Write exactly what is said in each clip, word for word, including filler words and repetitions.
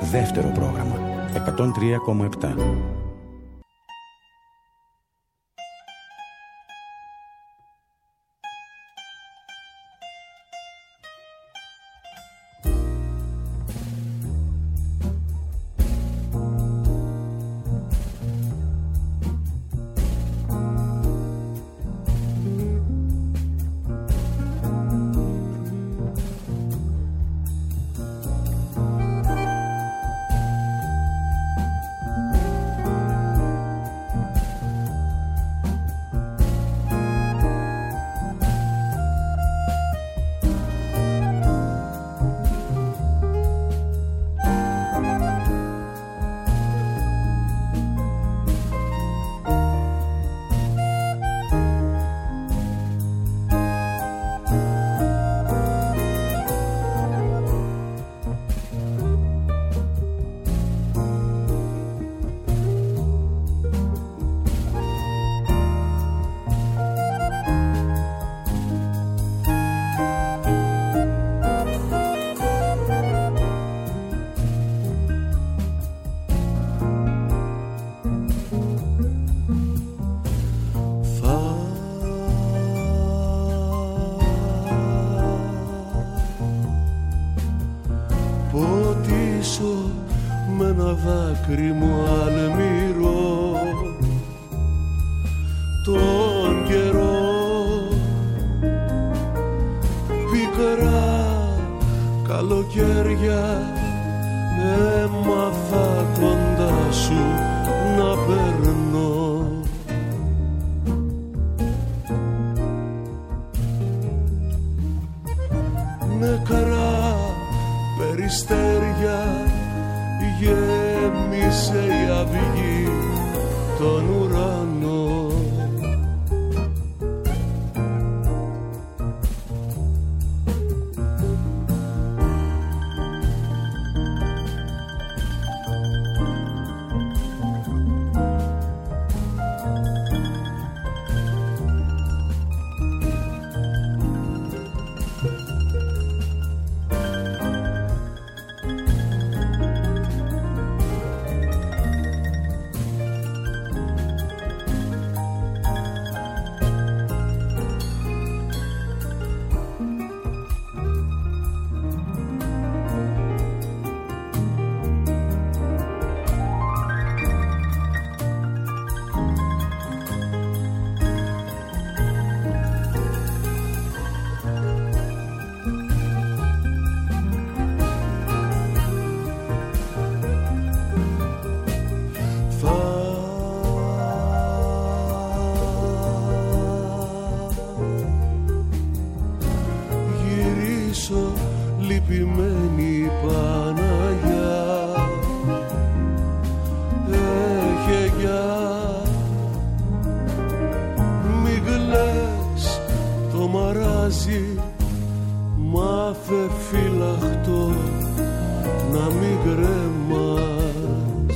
Δεύτερο πρόγραμμα εκατόν τρία κόμμα επτά. Δάκρυ μου αλμυρό τον καιρό, πικρά καλοκαίρια έμαθα κοντά σου να περνώ. Νεκρά περιστέρια γέμισε η αυγή τον ουρανό. Λυπημένη Παναγιά, έχε γεια. Μη κλαις το μαράζι, μάθε φυλαχτό να μην κρέμας.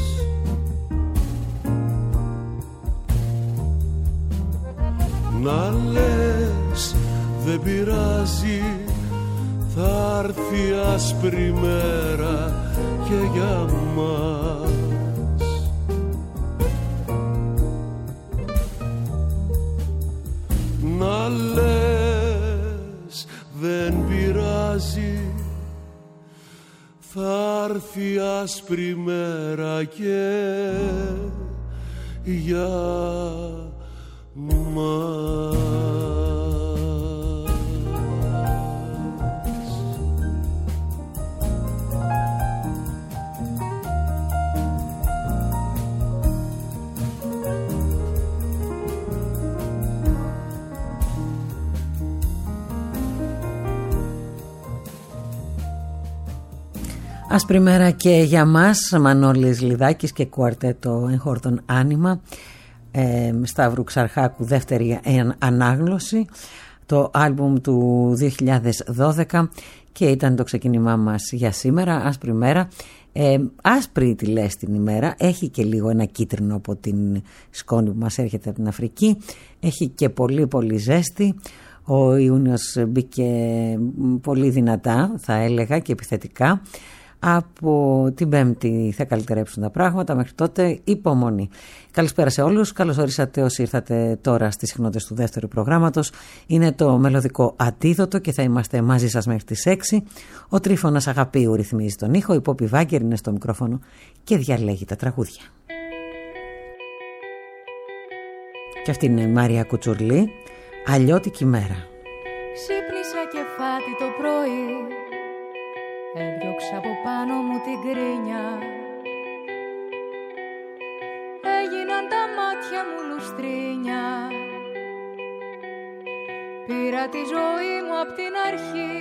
Να λες δεν πειράζει, θα έρθει άσπρη μέρα και για μας. Να λες δεν πειράζει, θα έρθει άσπρη μέρα και για μας. Άσπρη μέρα και για μας, Μανώλης Λιδάκης και κουαρτέτο Εγχόρτων Άνιμα, ε, Σταύρου Ξαρχάκου, δεύτερη ανάγνωση, το άλμπουμ του δύο χιλιάδες δώδεκα, και ήταν το ξεκίνημά μας για σήμερα. Άσπρη μέρα, ε, άσπρη τη λες την ημέρα, έχει και λίγο ένα κίτρινο από την σκόνη που μας έρχεται από την Αφρική, έχει και πολύ πολύ ζέστη. Ο Ιούνιος μπήκε πολύ δυνατά, θα έλεγα, και επιθετικά. Από την Πέμπτη θα καλυτερέψουν τα πράγματα, μέχρι τότε υπομονή. Καλησπέρα σε όλους, καλώς ορίσατε όσοι ήρθατε τώρα στις συχνότητες του δεύτερου προγράμματος. Είναι το μελωδικό Αντίδοτο και θα είμαστε μαζί σας μέχρι τις έξι. Ο Τρίφωνας Αγαπίου ρυθμίζει τον ήχο, η Πόπη Βάγκερ είναι στο μικρόφωνο και διαλέγει τα τραγούδια. Και αυτή είναι η Μάρια Κουτσουρλή, Αλλιώτικη μέρα. Ξύπνησα κεφάτι το πρωί, έδιωξα από πάνω μου την κρίνια. Έγιναν τα μάτια μου λουστρίνια. Πήρα τη ζωή μου απ' την αρχή.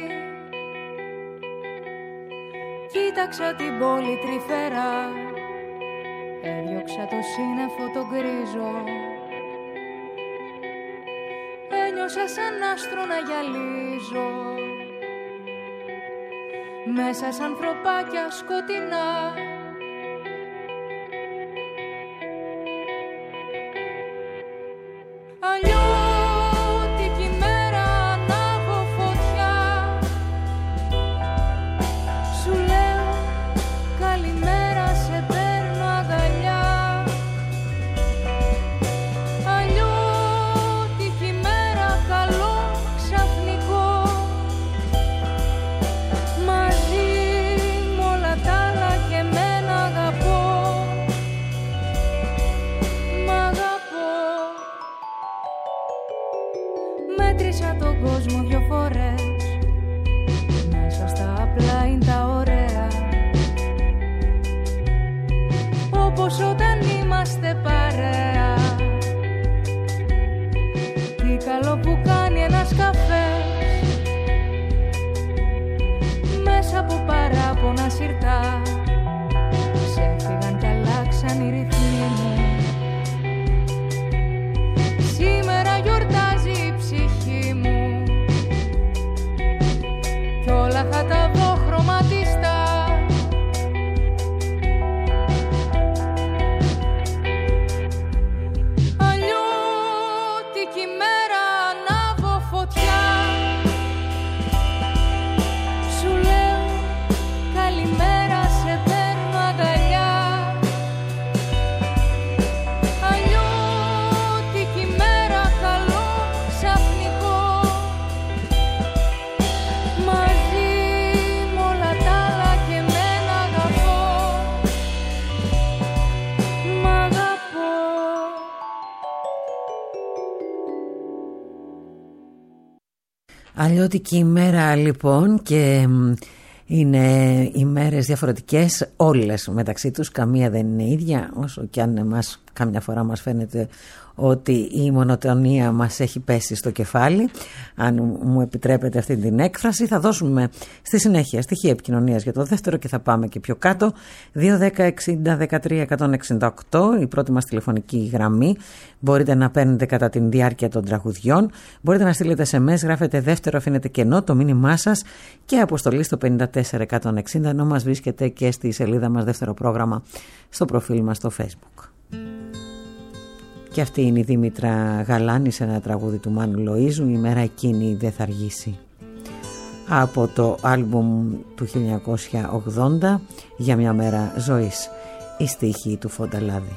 Κοίταξα την πόλη τρυφερά, έδιωξα το σύννεφο το γκρίζο. Ένιωσα σαν άστρο να γυαλίζω μέσα σαν ανθρωπάκια σκοτεινά. Αλλιώτικη μέρα, ανάβω φωτιά. Σου λέω καλημέρα, σε παίρνω αγκαλιά. Μέτρησα τον κόσμο δυο φορές, μέσα στα απλά είναι τα ωραία. Όπως όταν είμαστε παρέα. Τι καλό που κάνει ένας καφές, μέσα από παράπονα σιρτά. Σε φύγαν κι αλλάξαν οι ρυθμοί μου. Σήμερα γιορτάζει η ψυχή μου κι όλα θα τα δω χρωματιστά. Αλλιώτικη μέρα, ανάβω φωτιά. Σου λέω καλημέρα, σε παίρνω αγκαλιά. Αλλιώτικη μέρα, καλό ξαφνικό. Μαζί με όλα τα άλλα και εμένα αγαπώ. Μ' αγαπώ. Αλλιώτικη ημέρα λοιπόν, και είναι ημέρες διαφορετικές όλες μεταξύ τους, καμία δεν είναι ίδια, όσο κι αν εμάς καμιά φορά μας φαίνεται ότι η μονοτονία μας έχει πέσει στο κεφάλι. Αν μου επιτρέπετε αυτή την έκφραση, θα δώσουμε στη συνέχεια στοιχεία επικοινωνίας για το δεύτερο και θα πάμε και πιο κάτω. Δύο δέκα εξήντα δεκατρία εκατόν εξήντα οκτώ η πρώτη μας τηλεφωνική γραμμή. Μπορείτε να παίρνετε κατά τη διάρκεια των τραγουδιών. Μπορείτε να στείλετε ες εμ ες, γράφετε δεύτερο, αφήνετε κενό το μήνυμά σας και αποστολή στο πενήντα τέσσερα εκατόν εξήντα, ενώ μας βρίσκεται και στη σελίδα μας δεύτερο πρόγραμμα στο προφίλ μας στο Facebook. Και αυτή είναι η Δήμητρα Γαλάνη σε ένα τραγούδι του Μάνου Λοΐζου, «Η μέρα εκείνη δεν θα αργήσει», από το άλμπουμ του χίλια εννιακόσια ογδόντα «Για μια μέρα ζωής», η στίχη του Φονταλάδη.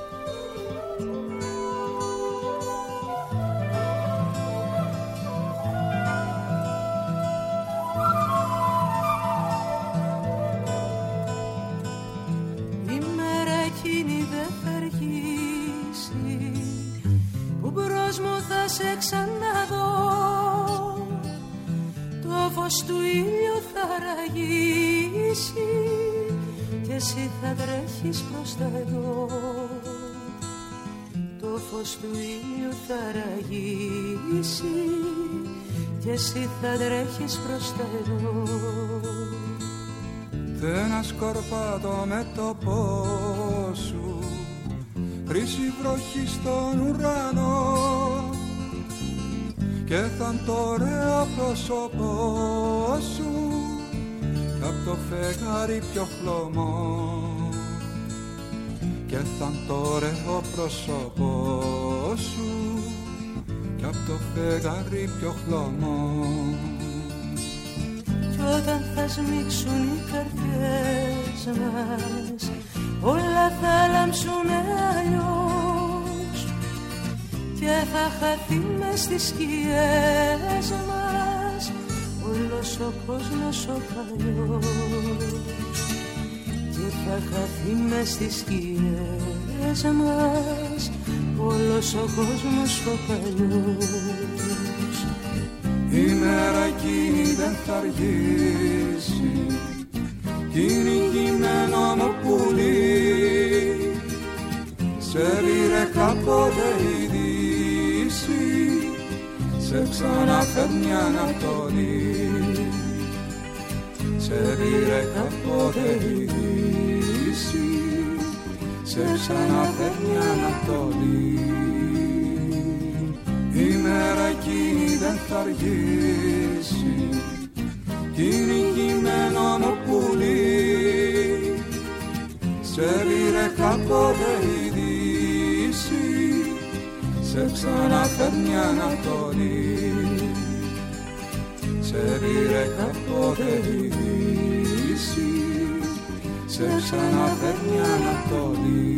Και εσύ θα τρέχεις προς τα εδώ. Ένα σκορπάτο με το πό σου, χρυσή βροχή στον ουρανό, και θα είναι το ωραίο πρόσωπό σου κι απ' το φεγγάρι πιο χλωμό, και θα είναι το ωραίο πρόσωπό σου κι απ' το φεγγάρι πιο χλωμό. Κι όταν θα σμίξουν οι καρδιές μας, όλα θα λάμψουνε αλλιώς και θα χαθεί μες στις σκιές μας όλος ο κόσμος ο παλιός, και θα χαθεί μες στις σκιές μας όλος ο κόσμος ο παλιός. Η μέρα εκείνη δεν θα αργήσει, κι είναι κειμένο μου πουλί, σε πήρε κάποτε η Δύση, σε ξαναφέρνει Ανατολή, σε πήρε κάποτε η Δύση, σε ξαναφέρνει Ανατολή. Η μέρα εκείνη δεν θα αργήσει, κι είναι κειμένο μου πουλί, σε πήρε κάποτε η Δύση, σε ξαναφέρνει Ανατολή, σε πήρε κάποτε η Δύση, σε ξαναφέρνει Ανατολή.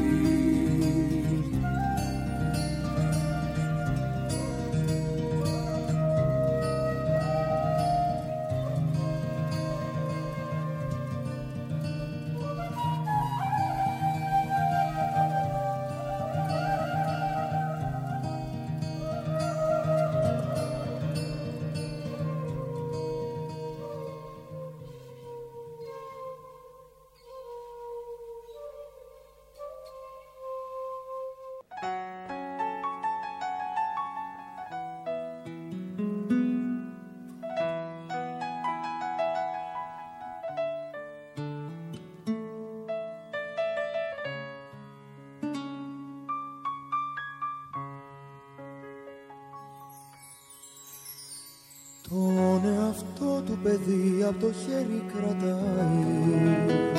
Τον εαυτό του παιδί απ' το χέρι κρατάει,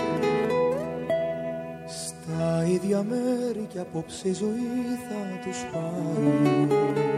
στα ίδια μέρη κι απόψε η ζωή θα τους πάει.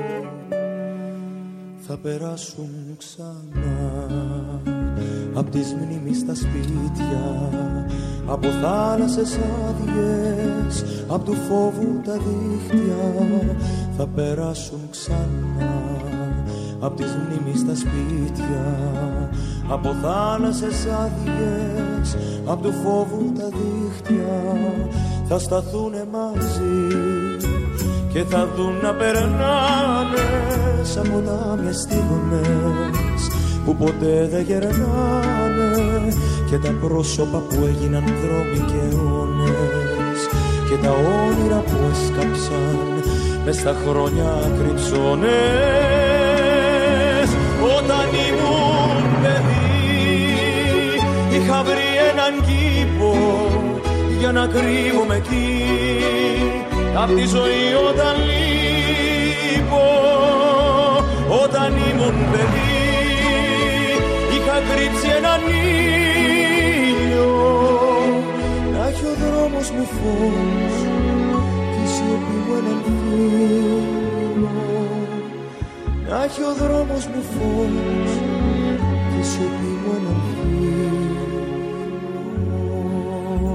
Θα περάσουν ξανά απ' τις μνήμεις στα σπίτια, από θάλασσες άδειες, απ' του φόβου τα δίχτυα. Θα περάσουν ξανά απ' τις μνήμεις στα σπίτια, από θάλασσες άδειες, απ' του φόβου τα δίχτυα. Θα σταθούνε μαζί και θα δουν να περνάνε σαν ποτάμια στιγμές που ποτέ δεν γερνάνε, και τα πρόσωπα που έγιναν δρόμοι και αιώνες, και τα όνειρα που έσκαψαν μες στα χρόνια κρυψώνες. Όταν ήμουν παιδί είχα βρει έναν κήπο για να κρύβομαι εκεί απ' τη ζωή όταν λείπω. Όταν ήμουν παιδί είχα κρύψει έναν ήλιο, να έχει ο δρόμος μου φως κι η σιωπή μου έναν φίλο. Να έχει ο δρόμος μου φως και η σιωπή μου έναν φίλο.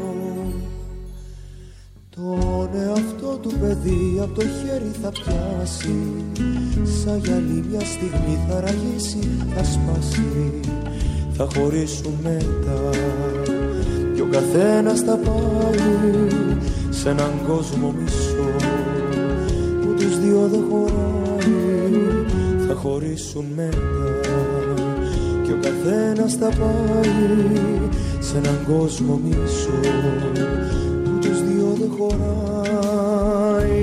Τον εαυτό του παιδί απ' το χέρι θα πιάσει, σαν γυαλί μια στιγμή θα ραγίσει, θα σπάσει. Θα χωρίσουν μετά κι ο καθένας θα πάει σε έναν κόσμο μισό που τους δυο δεν χωράει. Θα χωρίσουν μετά κι ο καθένας θα πάει σε έναν κόσμο μισό που τους δυο δεν χωράει.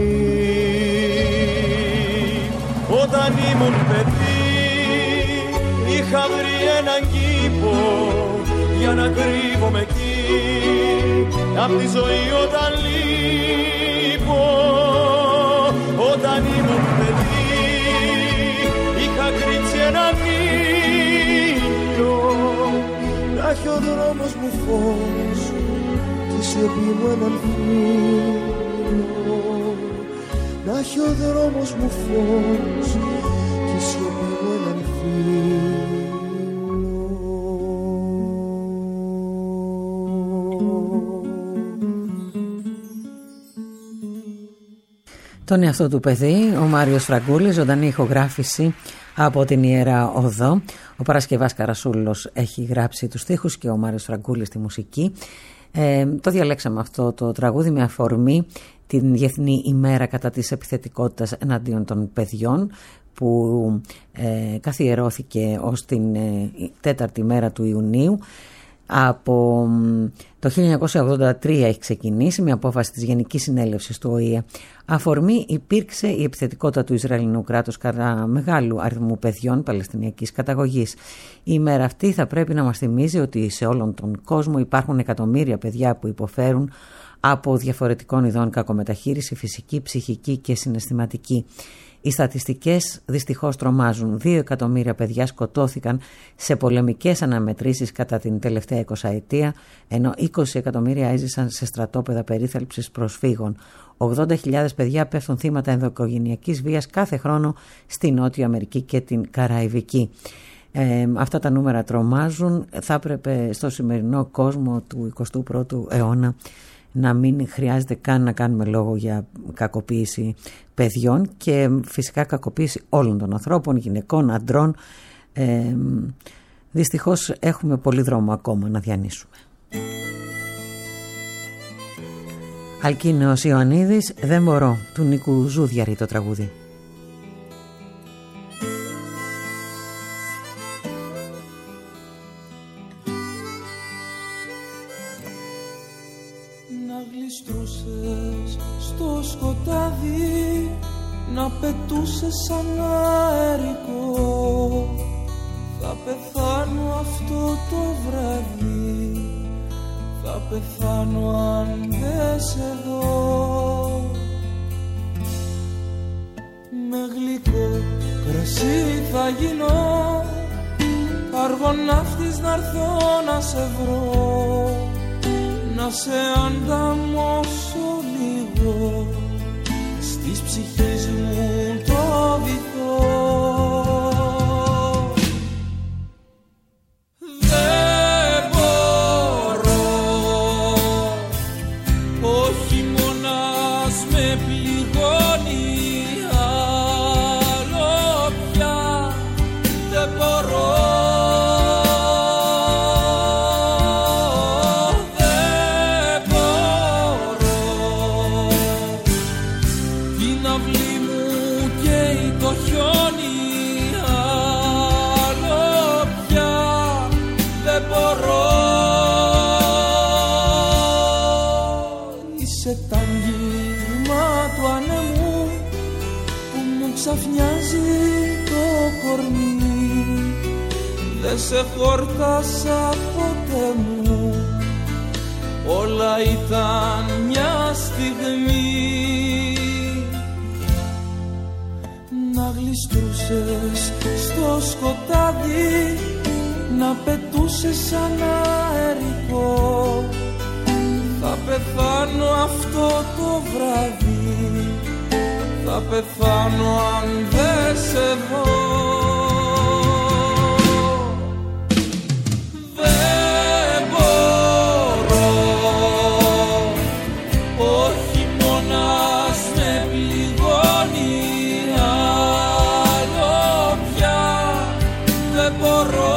Όταν ήμουν παιδί είχα βρει έναν κήπο για να κρύβομαι εκεί απ' τη ζωή όταν λείπω. Όταν ήμουν παιδί είχα κρύψει έναν ήλιο, να έχει ο δρόμος μου φως και η σιωπή μου έναν φίλο. Να έχει ο δρόμος μου φως και η σιωπή μου έναν φίλο. Τον εαυτό του παιδί, ο Μάριος Φραγκούλης, ζωντανή ηχογράφηση από την Ιερά Οδό. Ο Παρασκευάς Καρασούλος έχει γράψει τους στίχους και ο Μάριος Φραγκούλης τη μουσική. Ε, το διαλέξαμε αυτό το τραγούδι με αφορμή την Διεθνή ημέρα κατά της επιθετικότητας εναντίον των παιδιών, που ε, καθιερώθηκε ως την ε, τέταρτη μέρα του Ιουνίου. Από το χίλια εννιακόσια ογδόντα τρία έχει ξεκινήσει με απόφαση της Γενικής Συνέλευσης του Ο Η Ε. Αφορμή υπήρξε η επιθετικότητα του Ισραηλινού κράτους κατά μεγάλου αριθμού παιδιών παλαιστινιακής καταγωγής. Η ημέρα αυτή θα πρέπει να μας θυμίζει ότι σε όλον τον κόσμο υπάρχουν εκατομμύρια παιδιά που υποφέρουν από διαφορετικών ειδών κακομεταχείριση, φυσική, ψυχική και συναισθηματική. Οι στατιστικές δυστυχώς τρομάζουν. Δύο εκατομμύρια παιδιά σκοτώθηκαν σε πολεμικές αναμετρήσεις κατά την τελευταία εικοσαετία, ενώ είκοσι εκατομμύρια έζησαν σε στρατόπεδα περίθαλψης προσφύγων. ογδόντα χιλιάδες παιδιά πέφτουν θύματα ενδοοικογενειακής βίας κάθε χρόνο στη Νότια Αμερική και την Καραϊβική. Ε, αυτά τα νούμερα τρομάζουν. Θα έπρεπε στο σημερινό κόσμο του εικοστού πρώτου αιώνα να μην χρειάζεται καν να κάνουμε λόγο για κακοποίηση παιδιών και φυσικά κακοποίηση όλων των ανθρώπων, γυναικών, αντρών. Ε, δυστυχώς έχουμε πολύ δρόμο ακόμα να διανύσουμε. Αλκίνεος Ιωαννίδης, «Δεν μπορώ», του Νίκου Ζούδιαρη το τραγούδι. Στο σκοτάδι να πετούσες σαν αερικό, θα πεθάνω αυτό το βράδυ, θα πεθάνω αν δεν σε δω. Με γλυκό κρασί θα γίνω, αργοναύτης να έρθω να σε βρω, να σε ανταμώσω λίγο στις ψυχής μου το βυθό. Δεν μπορώ, ο χειμώνας με πληγώνει, άλλο πια δεν μπορώ. Ξαφνιάζει το κορμί, δεν σε χόρτασα ποτέ μου, όλα ήταν μια στιγμή. Να γλιστρούσες στο σκοτάδι, να πετούσες σαν αερικό, θα πεθάνω αυτό το βράδυ, θα πεθάνω αν δεν σε δω. Δεν μπορώ, ο χειμώνας με πληγώνει, άλλο πια δεν μπορώ.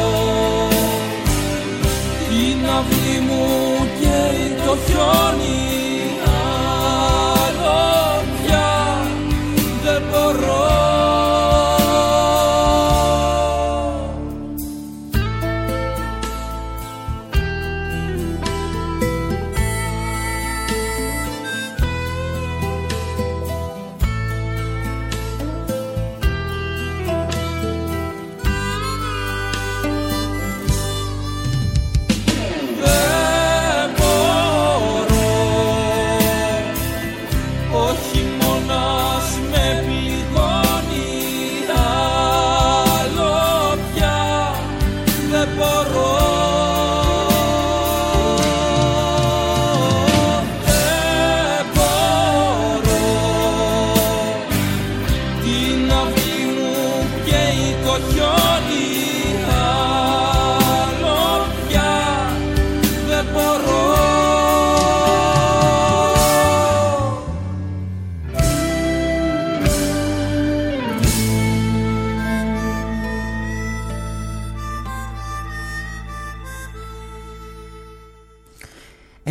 Την αυλή μου καίει το χιόνι,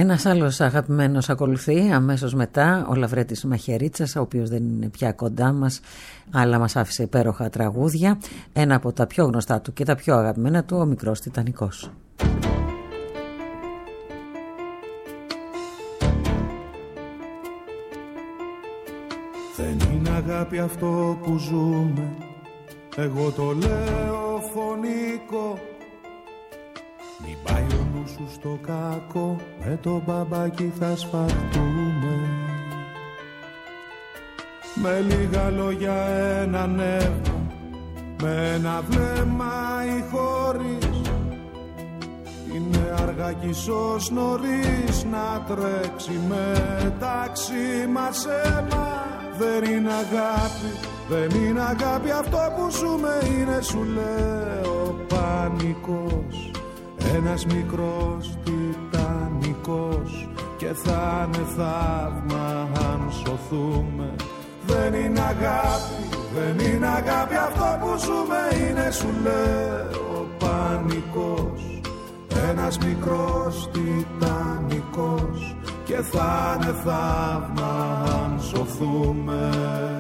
Ένας άλλος αγαπημένος ακολουθεί αμέσως μετά, ο Λαβρέτης Μαχαιρίτσας, ο οποίος δεν είναι πια κοντά μας, αλλά μας άφησε υπέροχα τραγούδια. Ένα από τα πιο γνωστά του και τα πιο αγαπημένα του, ο Μικρός Τιτανικός. Δεν είναι αγάπη αυτό που ζούμε, εγώ το λέω φωνικό. Μην πάει ο νους σου στο κακό, με το μπαμπάκι θα σπαρτούμε. Με λίγα λόγια ένα νεύμα, με ένα βλέμμα ή χωρίς. Είναι αργά κι ίσως νωρίς να τρέξει μεταξύ μας αίμα. Δεν είναι αγάπη, δεν είναι αγάπη αυτό που ζούμε, είναι σου λέω πανικός. Ένας μικρός τιτανικός και θα είναι θαύμα αν σωθούμε. Δεν είναι αγάπη, δεν είναι αγάπη αυτό που ζούμε, είναι σου λέω πανικός. Ένας μικρός τιτανικός και θα είναι θαύμα αν σωθούμε.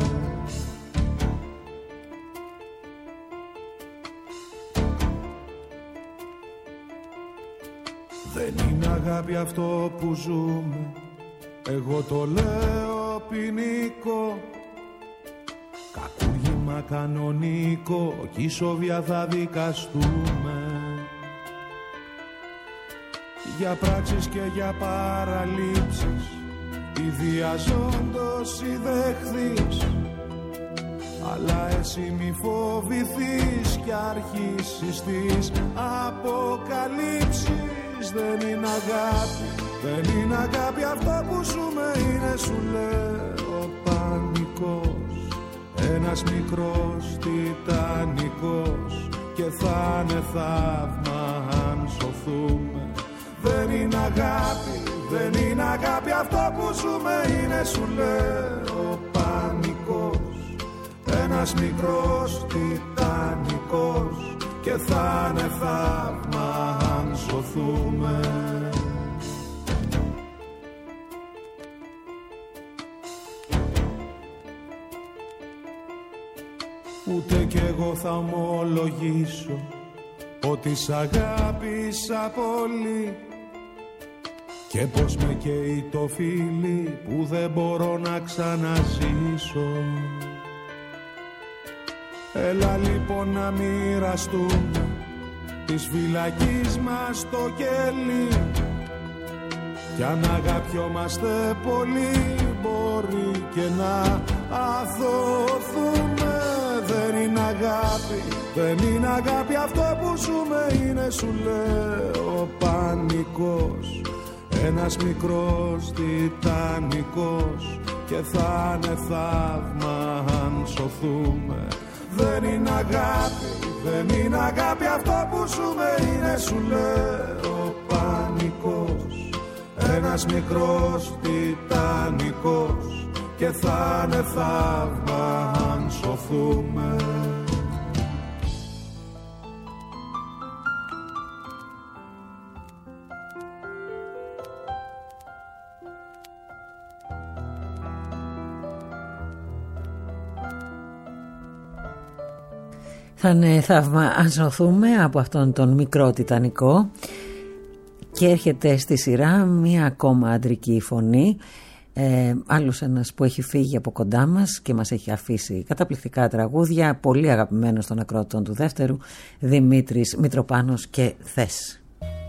Δεν είναι αγάπη αυτό που ζούμε, εγώ το λέω ποινικό. Κακούργημα κανονικό κι ισόβια θα δικαστούμε. Για πράξεις και για παραλήψεις, ιδιαζόντως ή δεχθείς. Αλλά εσύ μη φοβηθείς κι αρχίσεις τις αποκαλύψεις. Δεν είναι αγάπη, δεν είναι αγάπη αυτό που ζούμε, είναι σου λέω πανικός. Ένας μικρός τιτανικός και θα είναι θαύμα αν σωθούμε. Δεν είναι αγάπη, δεν είναι αγάπη αυτό που ζούμε, είναι σου λέω πανικός. Ένας μικρός τιτανικός και θα είναι θαύμα αν σωθούμε. Ούτε κι εγώ θα ομολογήσω ότι σ' αγάπησα πολύ και πως με καίει το φίλι που δεν μπορώ να ξαναζήσω. Έλα λοιπόν να μοιραστούμε της φυλακής μας το κέλι. Κι αν αγαπιόμαστε πολύ μπορεί και να αθωθούμε. Δεν είναι αγάπη, δεν είναι αγάπη αυτό που ζούμε, είναι σου λέω πανικός. Ένας μικρός τιτανικός και θα είναι θαύμα αν σωθούμε. Δεν είναι αγάπη, δεν είναι αγάπη αυτό που ζούμε, είναι σου λέω πανικός. Ένας μικρός τιτανικός και θα είναι θαύμα αν σωθούμε. Θα είναι θαύμα αν σωθούμε από αυτόν τον μικρό τιτανικό. Και έρχεται στη σειρά μία ακόμα αντρική φωνή, ε, άλλος ένας που έχει φύγει από κοντά μας και μας έχει αφήσει καταπληκτικά τραγούδια, πολύ αγαπημένος των ακροατών του δεύτερου, Δημήτρης Μητροπάνος και Θες.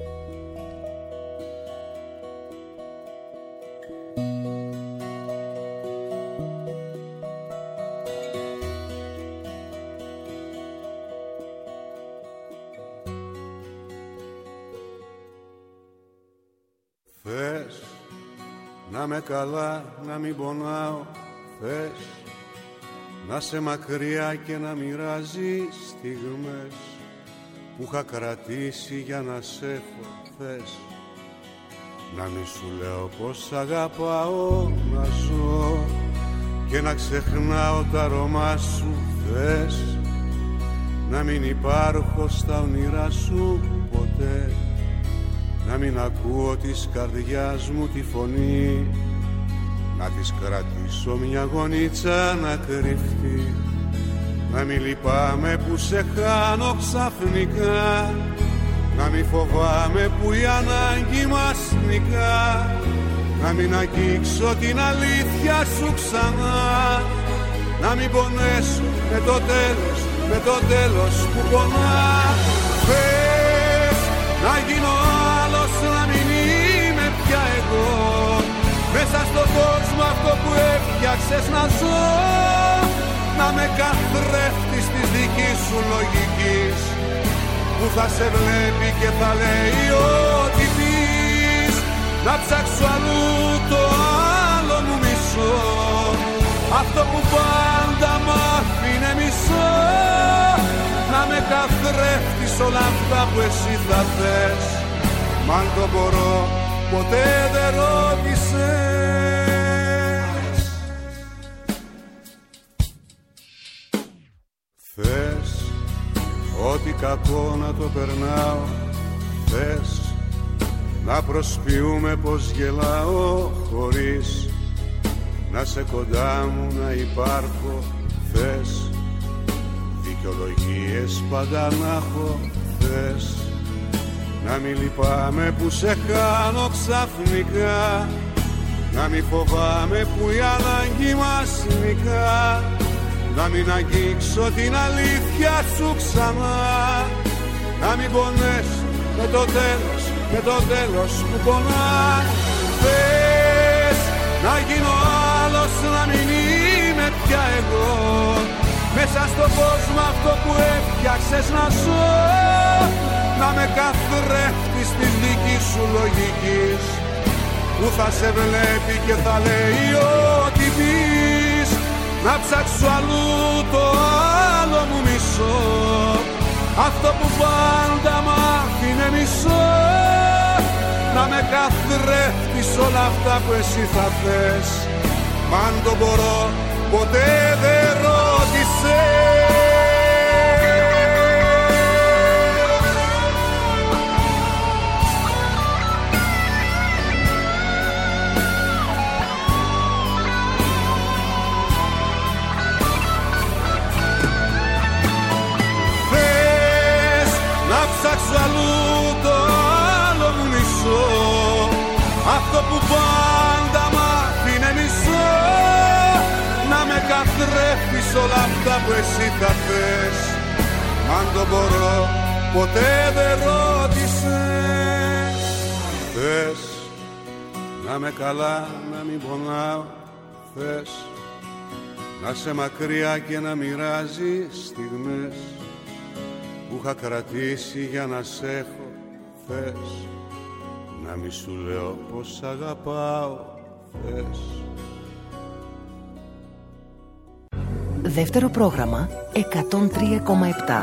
Να με καλά, να μην πονάω, θες να σε μακριά και να μοιράζει στιγμές που είχα κρατήσει για να σε έχω, θες να μη σου λέω πως αγαπάω, να ζω και να ξεχνάω τα αρώμα σου, θες να μην υπάρχω στα όνειρά σου ποτέ να μην ακούω της καρδιάς μου τη φωνή, να της κρατήσω μια γωνίτσα να κρυφτεί, να μην λυπάμαι που σε χάνω ξαφνικά, να μην φοβάμαι που η ανάγκη μας νικά, να μην αγγίξω την αλήθεια σου ξανά, να μην πονέσω με το τέλος, με το τέλος που πονά. Πες να γίνω άλλος, να μην είμαι πια εγώ, μέσα στον κόσμο αυτό που έφτιαξες να ζω, να με καθρέφτεις της δικής σου λογικής, που θα σε βλέπει και θα λέει ό,τι πεις, να ψάξω αλλού το άλλο μου μισό, αυτό που πάντα μ' άφηνε μισό, να με καθρέφτεις όλα αυτά που εσύ θα θες, μ' αν το μπορώ ποτέ δεν ρώτησες. Θες ό,τι κακό να το περνάω, θες να προσποιούμε πως γελάω χωρίς να σε κοντά μου να υπάρχω, θες δικαιολογίες πάντα να έχω, θες να μην λυπάμαι που σε χάνω ξαφνικά, να μην φοβάμαι που η ανάγκη μας νικά, να μην αγγίξω την αλήθεια σου ξανά, να μην πονέσω με το τέλος, με το τέλος που πονά. Θες να γίνω άλλος, να μην είμαι πια εγώ, μέσα στον κόσμο αυτό που έφτιαξες να ζω, να με καθρέφτεις της δικής σου λογικής, που θα σε βλέπει και θα λέει ό,τι πεις, να ψάξω αλλού το άλλο μου μισό, αυτό που πάντα μ' άφηνε μισό, να με καθρέφτεις όλα αυτά που εσύ θα θες, μ' αν το μπορώ ποτέ δεν ρώτησες. Ψάξω αλλού το άλλο μου μισό, αυτό που πάντα μ' άφηνε μισό, να με καθρέφτεις όλα αυτά που εσύ θα θες, μ' αν το μπορώ ποτέ δεν ρώτησες. Θες να με καλά, να μην πονάω, θες να σε μακριά και να μοιράζει στιγμές που είχα κρατήσει για να σ' έχω, θες να μη σου λέω πως αγαπάω, θες. Δεύτερο πρόγραμμα εκατόν τρία κόμμα επτά.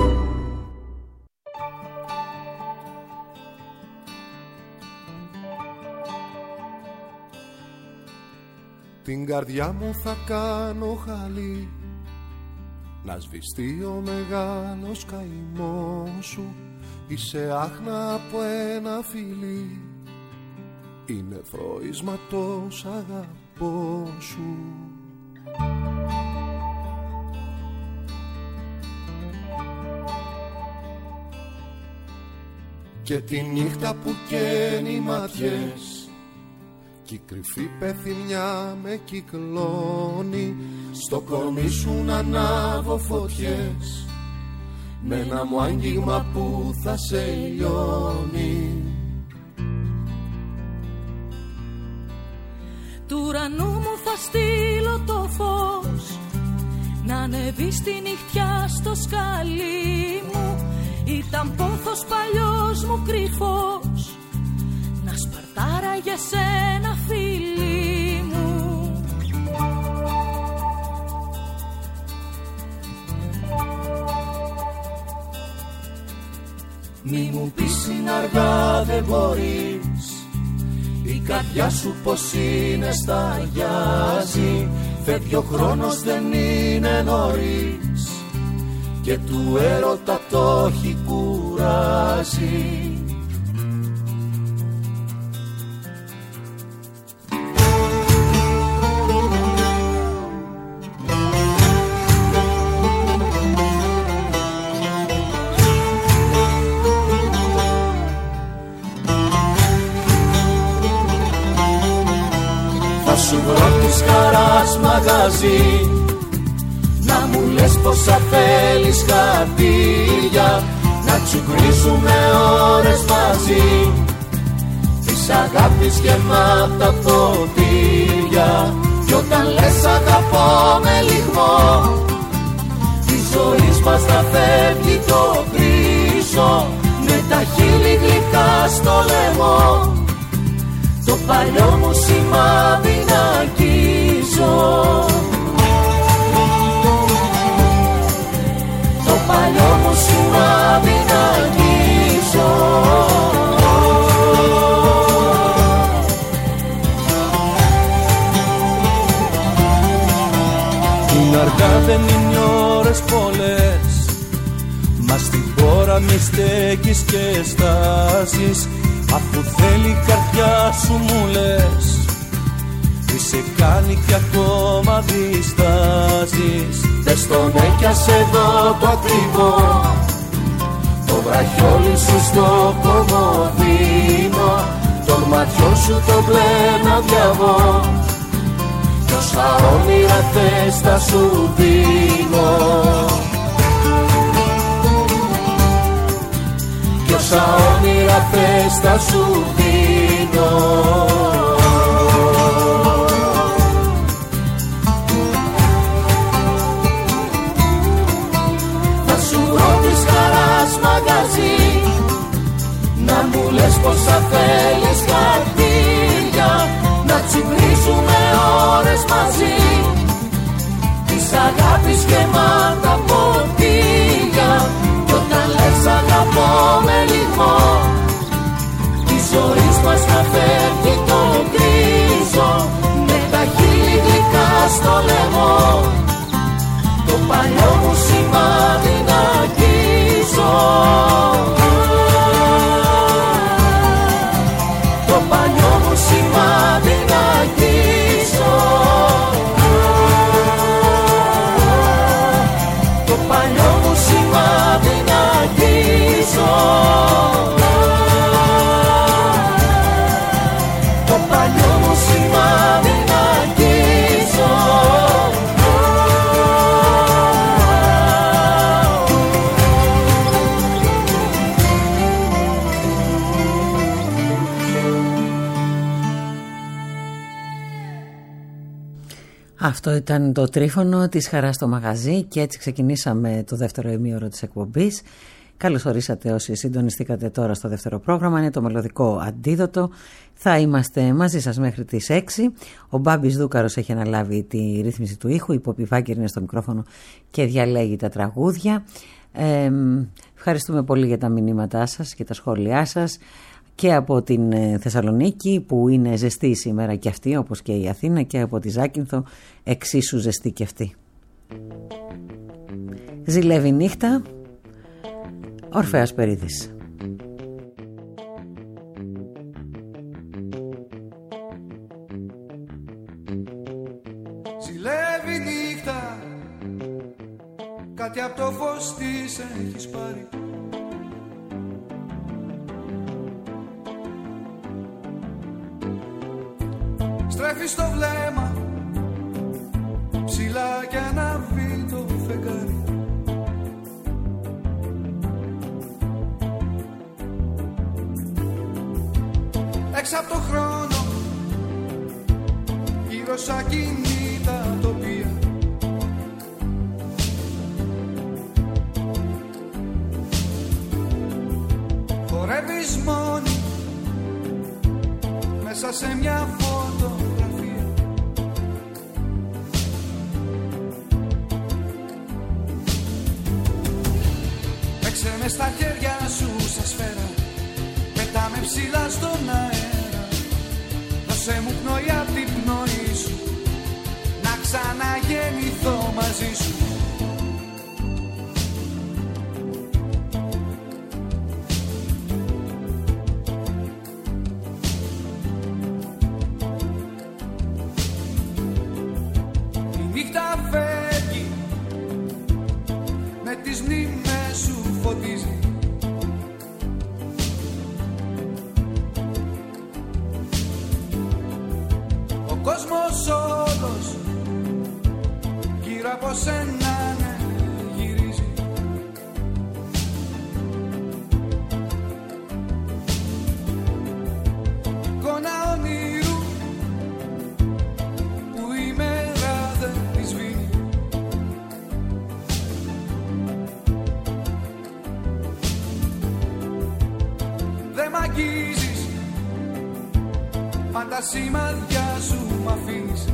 Την καρδιά μου θα κάνω χαλί, να σβηστεί ο μεγάλος καημός σου. Είσαι άχνα από ένα φιλί, είναι φροϊσματός αγαπώ σου. Και τη νύχτα που καίνει ματιές κι η κρυφή πεθυμιά με κυκλώνει, στο κορμί σου να ανάβω φωτιές με ένα μου άγγιγμα που θα σε λιώνει. Του ουρανού μου θα στείλω το φως, να ανεβεί στη νυχτιά στο σκαλί μου. Ήταν πόθος παλιός μου κρυφός, να σπαρτάρα για σένα φίλη μου. Μη μου πεις είναι αργά δεν μπορείς, η καρδιά σου πως είναι σταγιάζει. Φεύγει ο χρόνος δεν είναι νωρίς και του έρωτα το έχει κουράσει. της χαράς μαγαζί, να μου λες πόσα θέλεις χαρτία, να τσουκρίσουμε ώρες μαζί, της αγάπης γεμάτα ποτήρια. Κι όταν λες αγαπώ με λιγμό, της ζωής μας θα φεύγει το κρίσο, με τα χείλη γλυκά στο λαιμό, το παλιό μου σημάδι να αγγίζω. Το παλιό μου σημάδι να αγγίζω. Είναι αργά, δεν είναι ώρες πολλές, μα στην πόρα μη στέκεις και στάσεις, αφού θέλει η καρδιά σου μου λες, τι σε κάνει κι ακόμα διστάζεις. Δες το ναι κι ας εδώ το ακριβό, το βραχιόλι σου στο κομμωδίνο, των ματιών σου το μπλε να διαβώ, κι όσα όνειρα θες θα σου δίνω. Κι όσα όνειρα θες θα σου δίνω. Θα σου βρω της χαράς μαγαζί, να μου λες πόσα θέλεις χαρτία, να τσιμπρίζουμε ώρες μαζί, της αγάπης γεμάτα ποτήρια. Κι όταν λες αγαπώ με λιγμό, της ζωής μας θα φεύγει το γκρίζο, με τα χείλη γλυκά στο λαιμό, το παλιό μου σημάδι να αγγίζω. Το παλιό μου σημάδι να αγγίζω. Το παλιό μου σημάδι να αγγίζω. Το παλιό μου σημάδι να αγγίζω. Αυτό ήταν το τρίφωνο της χαράς στο μαγαζί και έτσι ξεκινήσαμε το δεύτερο ημίωρο της εκπομπής. Καλώς ορίσατε όσοι συντονιστήκατε τώρα στο δεύτερο πρόγραμμα, είναι το μελωδικό αντίδοτο. Θα είμαστε μαζί σας μέχρι τις έξι. Ο Μπάμπης Δούκαρος έχει αναλάβει τη ρύθμιση του ήχου, η Πόπη Βάγκερ είναι στο μικρόφωνο και διαλέγει τα τραγούδια. Ε, ευχαριστούμε πολύ για τα μηνύματά σας και τα σχόλιά σας και από την Θεσσαλονίκη που είναι ζεστή σήμερα και αυτή, όπως και η Αθήνα, και από τη Ζάκυνθο εξίσου ζεστή και αυτή. Ζηλεύει νύχτα, Ορφέας Περίδης. Ζηλεύει νύχτα, κάτι από το φως της έχεις πάρει. Στρέφεις το βλέμμα ψηλά κι ανάβει το φεγγάρι. Έξω από το χρόνο, γύρω σαν κινήτα τοπία, χορεύεις μόνη μέσα σε μια φωτογραφία. Παίξε με στα χέρια σου σαν σφαίρα, πετάμε ψηλά στον αέρα. Δώσε μου πνοή απ' την πνοή σου, να ξαναγεννηθώ μαζί σου. Η νύχτα φεύγει, με τις μνήμες σου φωτίζει. Ο κόσμος όλος από σένα ναι, γυρίζει. Εικόνα όνειρου που η μέρα δεν τη σβήνει. Δεν μ' αγγίζεις, πάντα σημαδιά σου μ' αφήνεις.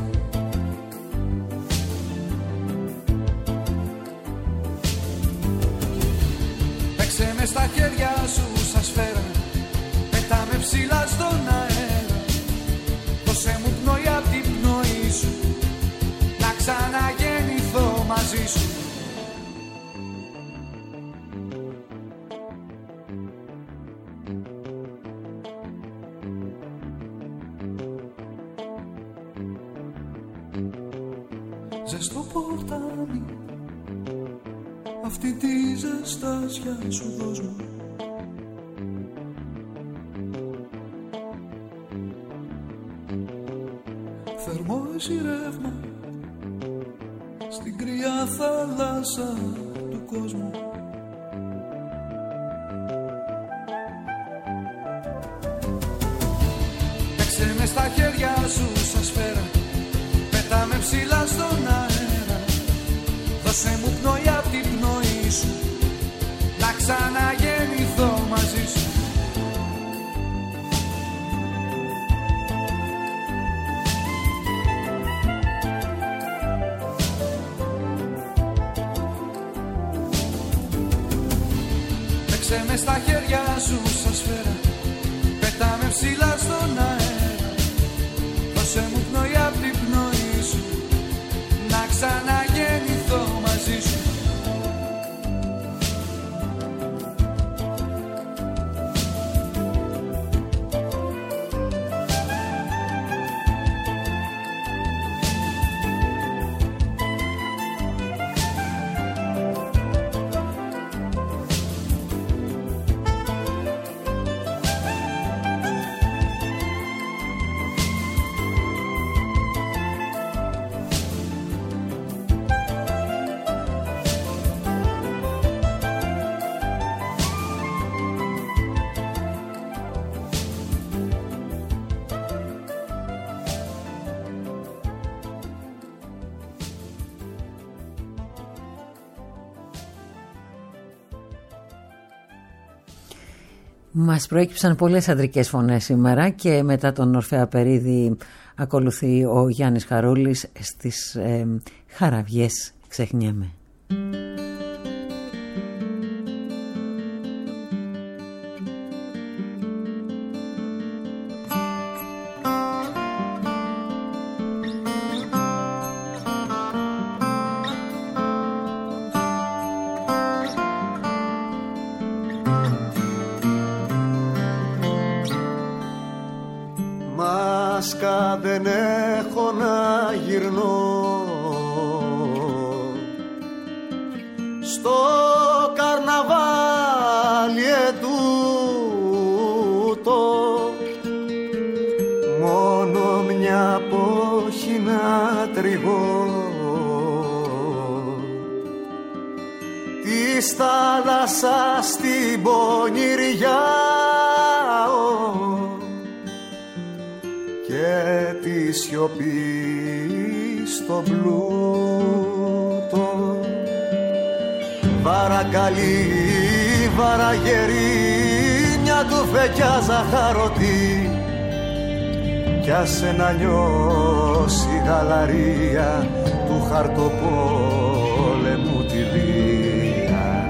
Παίξε με στα χέρια σου σαν σφαίρα, πετάμε ψηλά στον αέρα. Δώσε μου πνοή απ' την πνοή σου, να ξαναγεννηθώ μαζί σου. Ζεστό ποτάμι, αυτή τη ζεστάσια σου δώσ' μου. Θερμό εσύ ρεύμα στην κρύα θάλασσα του κόσμου. Παίξε με στα χέρια σου σαν σφαίρα, πετάμε ψηλά στον αέρα. Δώσε μου πνοή απ' την πνοή σου, να ξαναγεννηθώ μαζί σου. Παίξε με στα χέρια σου σαν σφαίρα, πετάμε ψηλά στον αέρα. Δώσε μου πνοή απ' την πνοή σου, να ξαναγεννηθώ μαζί σου. Μας προέκυψαν πολλές αντρικές φωνές σήμερα και μετά τον Ορφέα Περίδη ακολουθεί ο Γιάννης Χαρούλης στις ε, Χαραβιές Ξεχνιέμαι. Δεν έχω να γυρνώ στο καρναβάλι ετούτο, μόνο μια πόχη να τριγώ της θάλασσας στην πονηριά και τη σιωπή στο πλούτο. Βαρακαλή, βαραγερή, μια τουφεκιά ζαχαρωτή κι άσε να νιώσει η γαλαρία του χαρτοπόλεμου τη βία.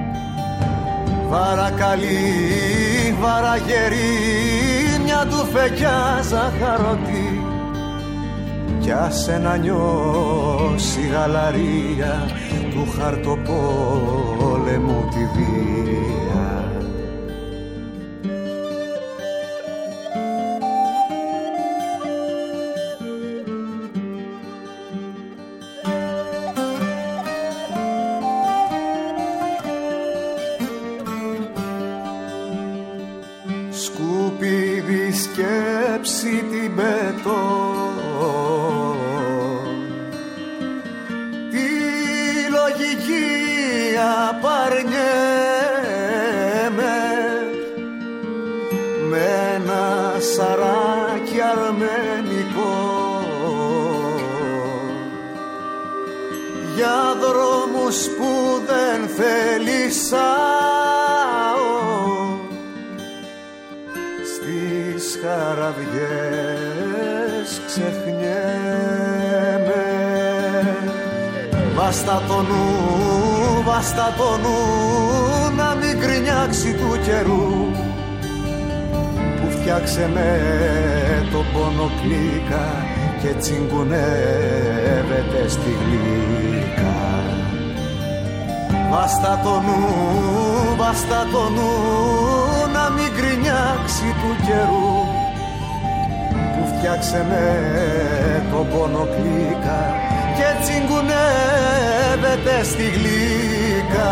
Βαρακαλή, βαραγερή, μια τουφεκιά ζαχαρωτή κι άσε να νιώσει η γαλαρία του χαρτοπόλεμου τη βία. Σκουπίδι σκέψη την πετώ, τη γυγεία παρνιέμαι με ένα σαράκι αρμενικό για δρόμους που δεν θέλησάω, στις χαραβιές ξεχνιέμαι. Βάστα το νου, βάστα το νου, να μην γκρινιάξει του καιρού που φτιάξε με το πόνο κλίκα και τσιγκουνεύεται στη γλύκα. Βάστα το νου, βάστα το νου, να μην γκρινιάξει του καιρού που φτιάξε με το πόνο κλίκα και τσιγκουνεύεται στη γλύκα.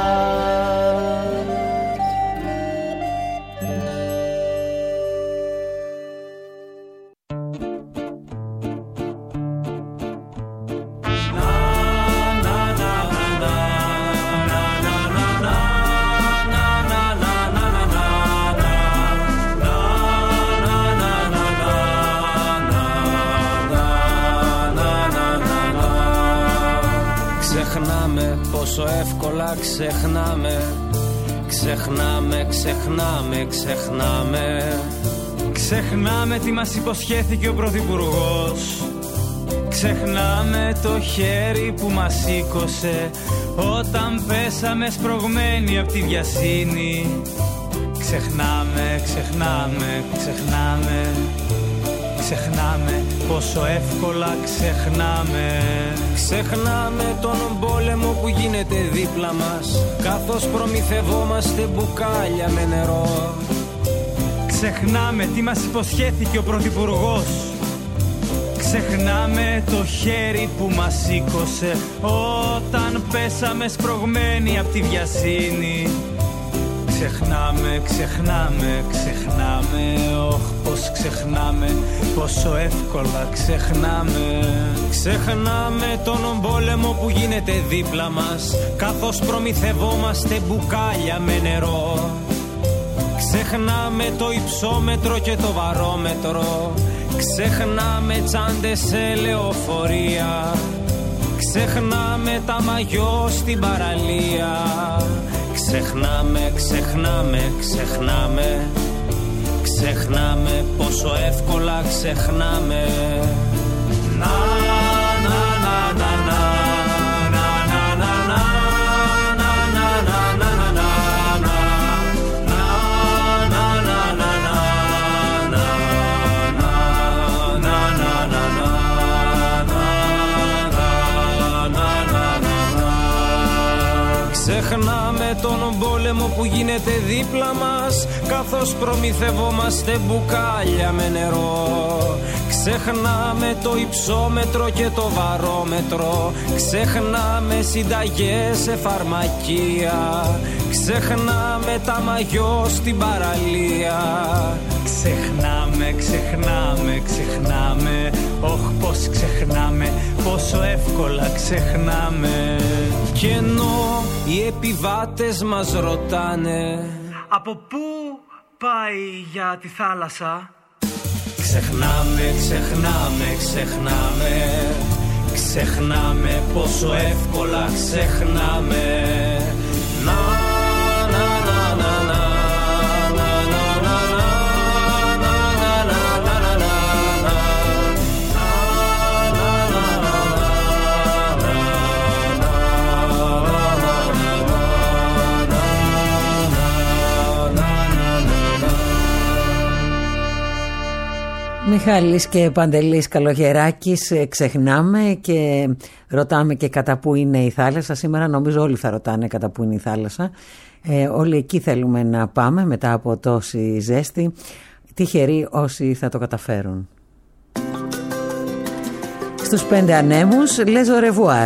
Πόσο εύκολα ξεχνάμε, ξεχνάμε, ξεχνάμε, ξεχνάμε. Ξεχνάμε τι μας υποσχέθηκε ο Πρωθυπουργός. Ξεχνάμε το χέρι που μας σήκωσε όταν πέσαμε σπρωγμένοι από τη βιασύνη. Ξεχνάμε, ξεχνάμε, ξεχνάμε. Ξεχνάμε πόσο εύκολα ξεχνάμε. Ξεχνάμε τον πόλεμο που γίνεται δίπλα μας καθώς προμηθευόμαστε μπουκάλια με νερό. Ξεχνάμε τι μας υποσχέθηκε ο Πρωθυπουργός. Ξεχνάμε το χέρι που μας σήκωσε όταν πέσαμε σπρωγμένοι από τη βιασύνη. Ξεχνάμε, ξεχνάμε, ξεχνάμε. Όχ, πως ξεχνάμε, πόσο εύκολα ξεχνάμε. Ξεχνάμε τον πόλεμο που γίνεται δίπλα μας καθώς προμηθευόμαστε μπουκάλια με νερό. Ξεχνάμε το υψόμετρο και το βαρόμετρο. Ξεχνάμε τσάντες σε λεωφορεία. Ξεχνάμε τα μαγιό στην παραλία. Ξεχνάμε, ξεχνάμε, ξεχνάμε. Ξεχνάμε πόσο εύκολα ξεχνάμε. Να, να, να, να, να. Ξεχνάμε τον πόλεμο που γίνεται δίπλα μας καθώς προμηθευόμαστε μπουκάλια με νερό. Ξεχνάμε το υψόμετρο και το βαρόμετρο. Ξεχνάμε συνταγές σε φαρμακεία. Ξεχνάμε τα μαγιό στην παραλία. Ξεχνάμε, ξεχνάμε, ξεχνάμε. Όχ, πως ξεχνάμε, πόσο εύκολα ξεχνάμε. Κι ενώ οι επιβάτες μας ρωτάνε από πού πάει για τη θάλασσα. Ξεχνάμε, ξεχνάμε, ξεχνάμε. Ξεχνάμε πόσο εύκολα ξεχνάμε. Να, να, να, να, να. Μιχάλης και Παντελής Καλογεράκης, ξεχνάμε και ρωτάμε και κατά πού είναι η θάλασσα. Σήμερα νομίζω όλοι θα ρωτάνε κατά πού είναι η θάλασσα. Ε, όλοι εκεί θέλουμε να πάμε μετά από τόση ζέστη. Τυχεροί όσοι θα το καταφέρουν. Στους πέντε ανέμους, les au revoir.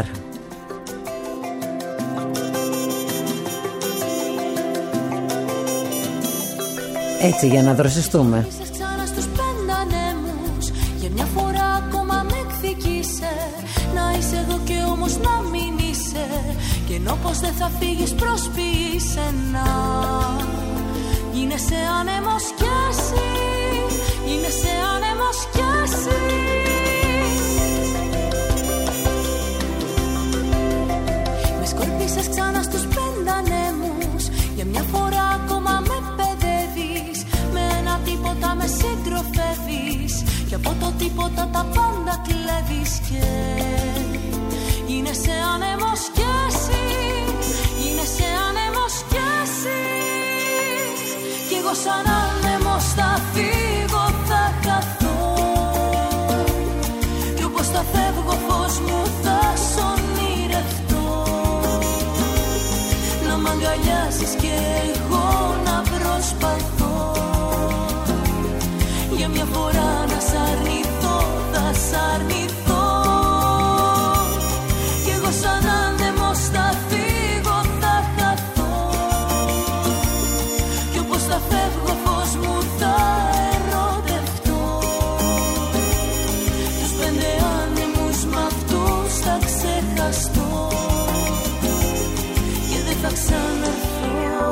Έτσι για να δροσιστούμε. Να είσαι εδώ και όμως να μην είσαι. ενώ πως δεν θα φύγεις προσποιήσαινα. Γίνεσαι άνεμος κι εσύ, γίνεσαι άνεμος κι εσύ. Με σκορπίσες ξανά στους πέντε ανέμους, για μια φορά ακόμα με παιδεύεις, με ένα τίποτα με συντροφεύεις, και από το τίποτα τα πάντα κλέβεις. Και γίνεσαι άνεμος κι εσύ, γίνεσαι άνεμος κι εσύ. Κι εγώ σαν άνεμος θα φύγω, θα χαθώ, κι όπως θα φεύγω φως μου θα σ' ονειρευτώ. Να μ' αγκαλιάσεις κι εγώ να προσπαθώ, για μια φορά να σ' αρνηθώ, θα σ' αρνηθώ. Κι εγώ σαν άνεμος θα φύγω, θα χαθώ, κι όπως θα φεύγω φως μου θα ερωτευτώ. Τους πέντε άνεμους μ' αυτούς θα ξεχαστώ και δεν θα ξαναρθώ.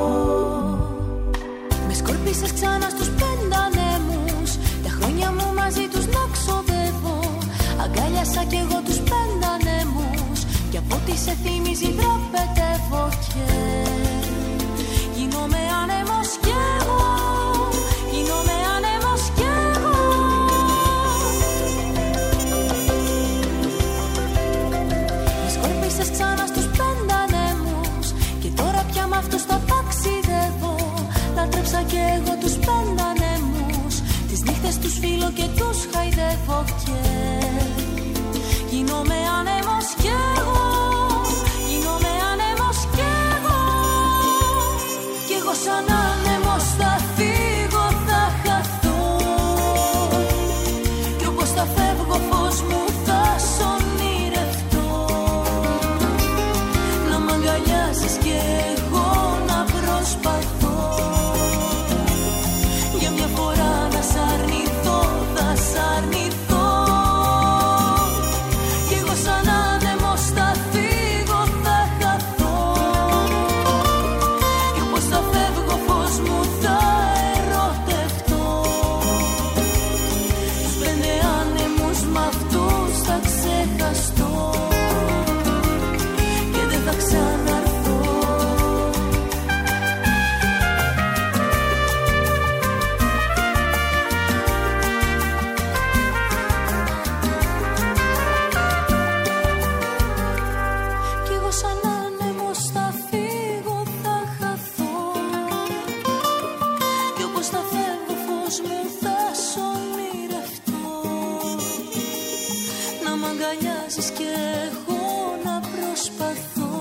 Με σκορπίσες ξανά στους πέντε ανέμους, τα χρόνια μου μαζί τους να ξοδεύω. Αγκάλιασα κι εγώ τους πέντε ανέμους, κι από ό,τι σε θυμίζει δραπετεύω. Και γίνομαι άνεμος κι εγώ, γίνομαι άνεμος κι εγώ. Με σκορπίσες ξανά στους πέντε ανέμους, και τώρα πια μ' αυτούς θα ταξιδεύω. Λάτρεψα κι εγώ τους πέντε ανέμους, τις νύχτες τους φίλω και τους χαϊδεύω. Και γίνομαι άνεμος κι εγώ, γίνομαι άνεμος κι εγώ. Κι εγώ σαν άνεμος θα φύγω, θα χαθώ, κι όπως θα φεύγω φως μου θα σ' ονειρευτώ. Να μ' αγκαλιάσεις κι εγώ να προσπαθώ, για μια φορά να σ' αρνηθώ, θα σ' αρνηθώ. Κι εγώ σαν άνεμος θα φύγω, θα χαθώ, κι όπως θα φεύγω φως μου θα ερωτευτώ. Τους πέντε άνεμους μ' αυτούς θα ξεχαστώ και δεν θα ξαναρθώ. Κι εγώ σαν άνεμος θα φύγω, θα χαθώ, κι όπως θα φεύγω φως μου θα σ' ονειρευτώ. Να μ' αγκαλιάζεις κι εγώ να προσπαθώ,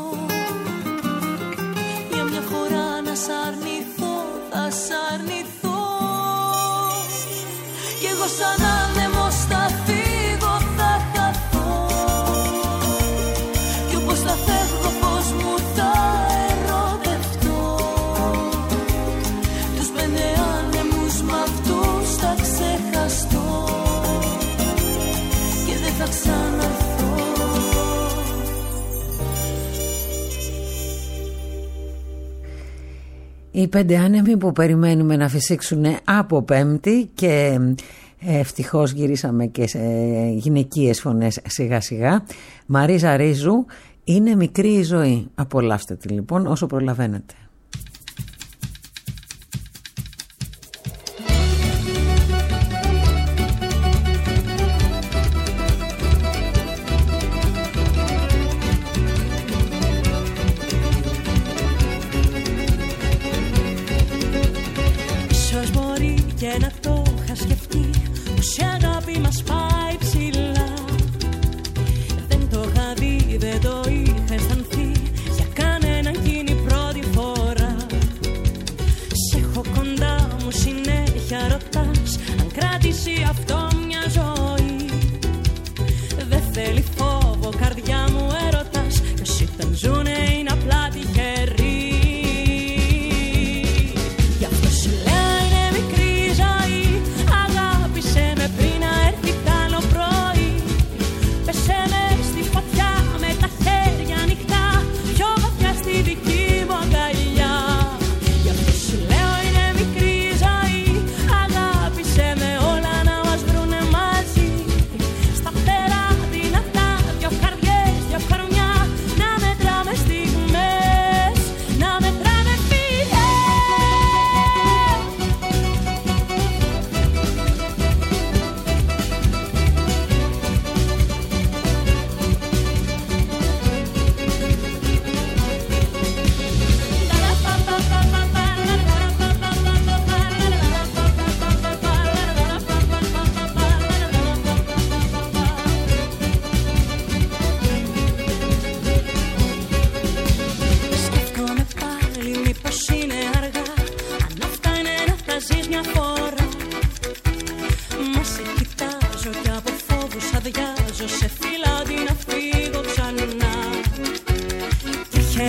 για μια φορά να σ' αρνηθώ, θα σ' αρνηθώ. Κι εγώ σαν άνεμος θα φύγω, θα χαθώ, κι όπως θα φεύγω φως μου θα ερωτευτώ. Τους πέντε άνεμους μ' αυτούς θα ξεχαστώ και δεν θα ξαναρθώ. Οι πέντε άνεμοι που περιμένουμε να φυσήξουν από Πέμπτη, και ευτυχώς γυρίσαμε και σε γυναικείες φωνές σιγά σιγά. Μαρίζα Ρίζου, είναι μικρή η ζωή. Απολαύστε τη λοιπόν όσο προλαβαίνετε. Ίσως μπορεί και να το είχα σκεφτεί, πως η αγάπη μας πάει ψηλά. Δεν το είχα δει, δεν το είχα αισθανθεί, για κανέναν εκείνη πρώτη φορά.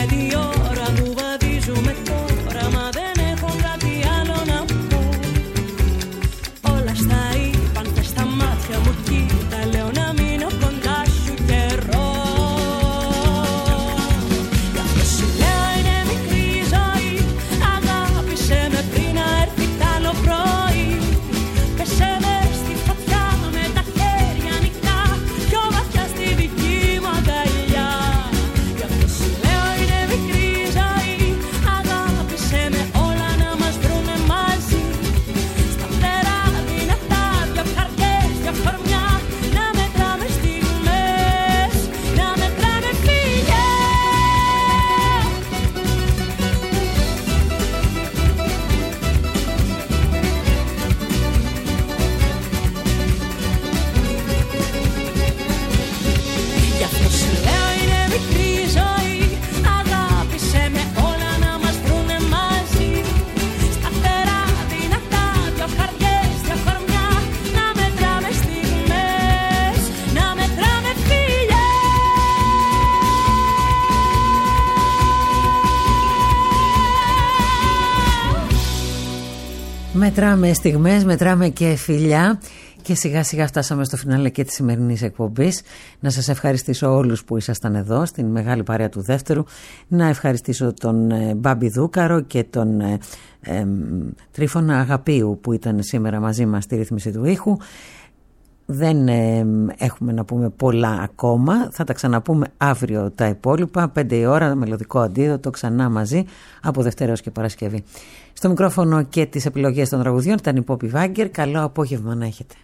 Πέντε ώρα που βαδίζουμε τώρα, μα δεν έχω κάτι άλλο να πω. Όλα στα είπαν και στα μάτια μου κοίτα, λέω να μείνω κοντά σου καιρό. Γι' αυτό σου λέω είναι μικρή η ζωή, αγάπησε με πριν να έρθει τ' άλλο πρωί. Πέσε με στη φωτιά με τα χέρια ανοιχτά, πιο βαθιά στη δική μου αγκαλιά. Γι' αυτό σου λέω είναι μικρή η ζωή, αγάπησε με όλα να μας βρουνε μαζί. Στα φτερά δυνατά, δυο καρδιές, δυο χωρμιά, να μετράμε στιγμές, να μετράμε φιλιές. Γι' αυτό σου λέω είναι μικρή η ζωή, αγάπησε με όλα να μας βρουνε μαζί. Σταθερά, δυνατά, δυο καρδιές, δυο χωρμιά, να μετράμε στιγμές, να μετράμε φιλιές. Μετράμε στιγμές, μετράμε και φιλιά. Και σιγά σιγά φτάσαμε στο φινάλε και της σημερινής εκπομπής. Να σας ευχαριστήσω όλους που ήσασταν εδώ στην μεγάλη παρέα του δεύτερου. Να ευχαριστήσω τον ε, Μπάμπη Δούκαρο και τον ε, ε, Τρίφωνα Αγαπίου που ήταν σήμερα μαζί μας στη ρύθμιση του ήχου. Δεν ε, έχουμε να πούμε πολλά ακόμα. Θα τα ξαναπούμε αύριο τα υπόλοιπα. Πέντε η ώρα, μελωδικό αντίδοτο, ξανά μαζί από Δευτέρα έως και Παρασκευή. Στο μικρόφωνο και τις επιλογές των τραγουδιών ήταν η Πόπη Βάγκερ. Καλό απόγευμα να έχετε.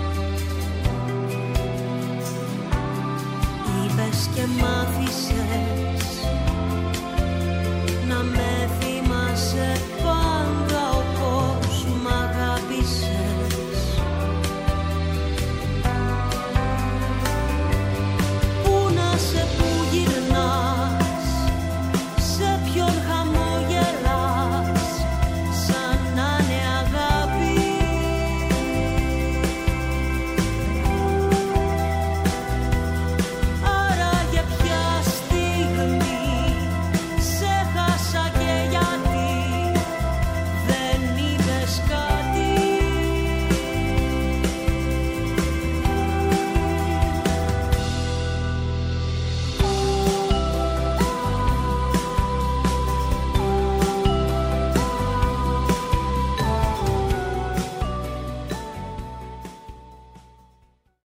Και μ' άφησες